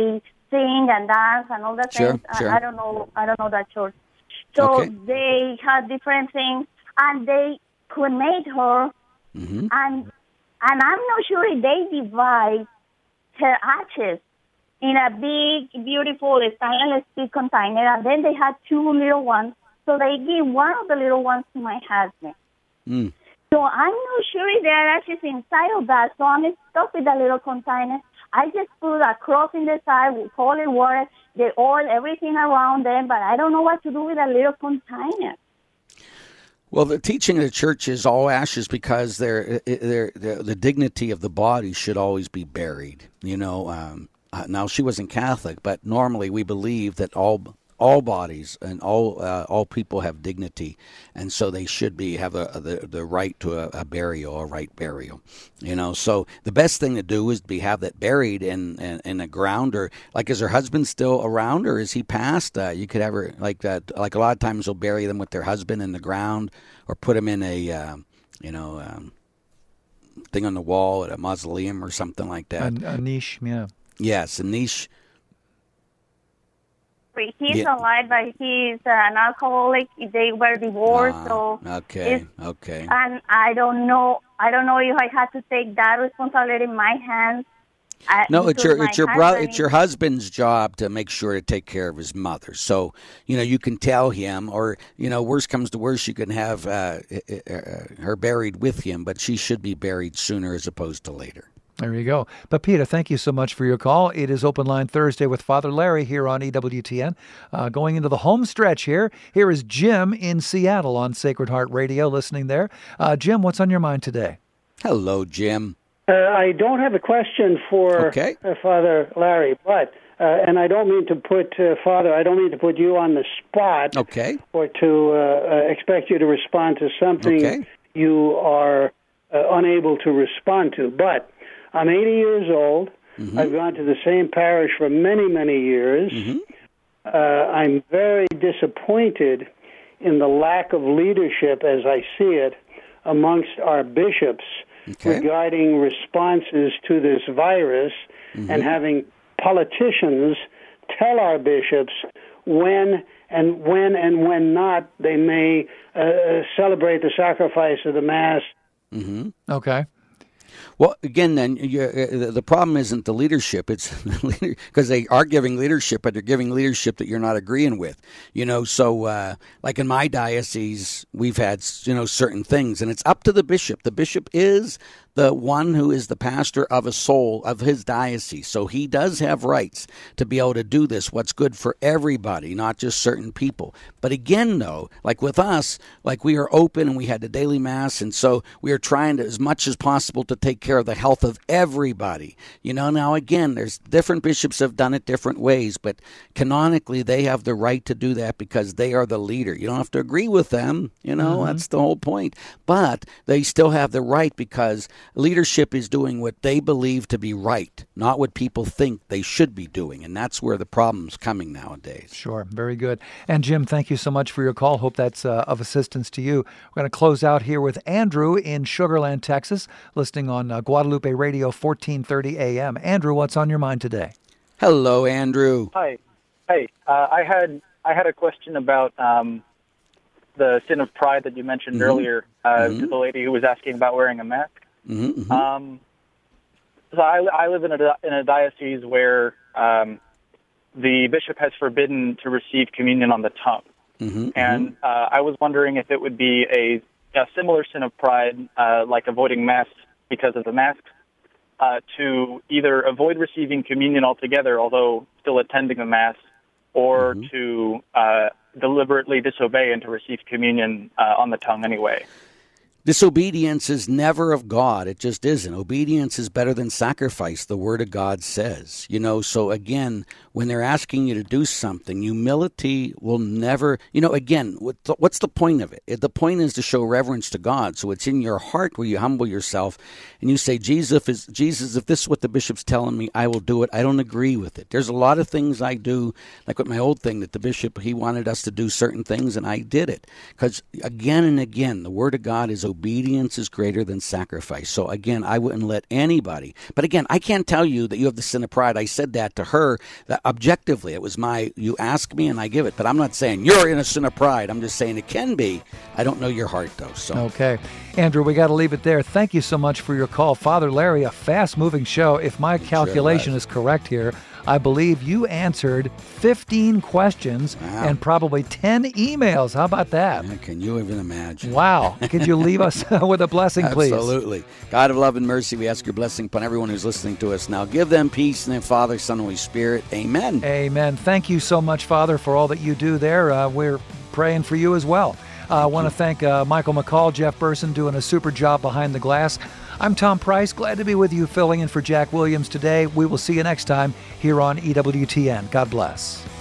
sing and dance and all that Sure, things. sure. I, I don't know. I don't know that church. So Okay. they had different things, and they cremate her, Mm-hmm. and and I'm not sure if they divide her ashes in a big, beautiful stainless steel container, and then they had two little ones. So they give one of the little ones to my husband. Mm. So I'm not sure if there are ashes inside of that. So I'm stuck with that little container. I just put a cross in the side with holy water, the oil, everything around them, but I don't know what to do with a little container. Well, the teaching of the church is all ashes because they're, they're, they're, the dignity of the body should always be buried. You know, um, uh, now she wasn't Catholic, but normally we believe that all all bodies and all uh, all people have dignity, and so they should be have a, the the right to a, a burial, a right burial. You know, so the best thing to do is be have that buried in in, in the ground, or like, is her husband still around, or is he passed? Uh, you could have her like that. Like a lot of times they'll bury them with their husband in the ground, or put them in a uh, you know um, thing on the wall at a mausoleum or something like that. A, a niche, yeah. Yes, a niche. He's Yeah. alive, but he's an alcoholic. They were divorced, so Okay, it's- okay. and I don't know. I don't know if I had to take that responsibility in my hands. I, No, it's because your my it's your brother. husband It's your husband's job to make sure to take care of his mother. So you know you can tell him, or you know, worst comes to worst, you can have uh, uh, her buried with him, but she should be buried sooner as opposed to later. There you go. Pepita, thank you so much for your call. It is Open Line Thursday with Father Larry here on E W T N. Uh, going into the home stretch here. Here is Jim in Seattle on Sacred Heart Radio, listening there. Uh, Jim, what's on your mind today? Hello, Jim. Uh, I don't have a question for Okay. uh, Father Larry, but uh, and I don't mean to put uh, Father. I don't mean to put you on the spot. Okay. Or to uh, uh, expect you to respond to something Okay. you are uh, unable to respond to, but. I'm eighty years old. Mm-hmm. I've gone to the same parish for many, many years. Mm-hmm. Uh, I'm very disappointed in the lack of leadership, as I see it, amongst our bishops Okay. regarding responses to this virus, Mm-hmm. and having politicians tell our bishops when and when and when not they may uh, celebrate the sacrifice of the Mass. Mm-hmm. Okay. Well, again, then you're, uh, the problem isn't the leadership; it's because they are giving leadership, but they're giving leadership that you're not agreeing with. You know, so uh, like in my diocese, we've had you know certain things, and it's up to the bishop. The bishop is the one who is the pastor of a soul of his diocese, so he does have rights to be able to do this. What's good for everybody, not just certain people. But again, though, like with us, like we are open and we had the daily mass, and so we are trying to, as much as possible, to take care of the health of everybody. You know, now again, there's different bishops have done it different ways, but canonically they have the right to do that because they are the leader. You don't have to agree with them, you know, Mm-hmm. that's the whole point. But they still have the right because leadership is doing what they believe to be right, not what people think they should be doing. And that's where the problem's coming nowadays. Sure. Very good. And Jim, thank you so much for your call. Hope that's uh, of assistance to you. We're going to close out here with Andrew in Sugar Land, Texas, listening on uh, Guadalupe Radio, fourteen thirty A M. Andrew, what's on your mind today? Hello, Andrew. Hi. Hey, uh, I had I had a question about um, the sin of pride that you mentioned Mhm. earlier uh, Mhm. to the lady who was asking about wearing a mask. Mm-hmm, mm-hmm. Um, so I, I live in a in a diocese where um, the bishop has forbidden to receive communion on the tongue, mm-hmm, and uh, I was wondering if it would be a, a similar sin of pride, uh, like avoiding mass because of the mask, uh, to either avoid receiving communion altogether, although still attending the mass, or Mm-hmm. to uh, deliberately disobey and to receive communion uh, on the tongue anyway. Disobedience is never of God. It just isn't. Obedience is better than sacrifice, the Word of God says. You know, so again, when they're asking you to do something, humility will never, you know, again, what the, what's the point of it? The point is to show reverence to God. So it's in your heart where you humble yourself and you say, Jesus, is, Jesus, if this is what the bishop's telling me, I will do it. I don't agree with it. There's a lot of things I do, like with my old thing, that the bishop, he wanted us to do certain things, and I did it. Because again and again, the Word of God is obedience. obedience is greater than sacrifice. So again, I wouldn't let anybody. But again, I can't tell you that you have the sin of pride. I said that to her that objectively. It was my, you ask me and I give it. But I'm not saying you're in a sin of pride. I'm just saying it can be. I don't know your heart, though. So Okay. Andrew, we got to leave it there. Thank you so much for your call. Father Larry, a fast-moving show. If my calculation sure is correct here, I believe you answered fifteen questions Wow. and probably ten emails. How about that? Yeah, can you even imagine? Wow. Could you leave us with a blessing, please? Absolutely. God of love and mercy, we ask your blessing upon everyone who's listening to us now. Give them peace in their Father, Son, and Holy Spirit. Amen. Amen. Thank you so much, Father, for all that you do there. Uh, we're praying for you as well. Uh, I want to thank uh, Michael McCall, Jeff Burson, doing a super job behind the glass. I'm Tom Price. Glad to be with you, filling in for Jack Williams today. We will see you next time here on E W T N. God bless.